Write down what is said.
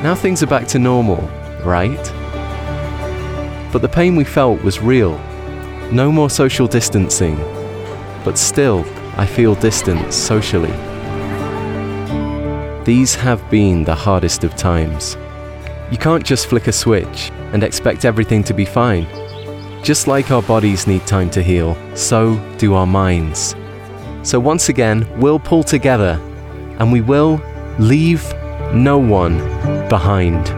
Now things are back to normal, right? But the pain we felt was real. No more social distancing. But still, I feel distance socially. These have been the hardest of times. You can't just flick a switch and expect everything to be fine. Just like our bodies need time to heal, so do our minds. So once again, we'll pull together and we will leave no one behind.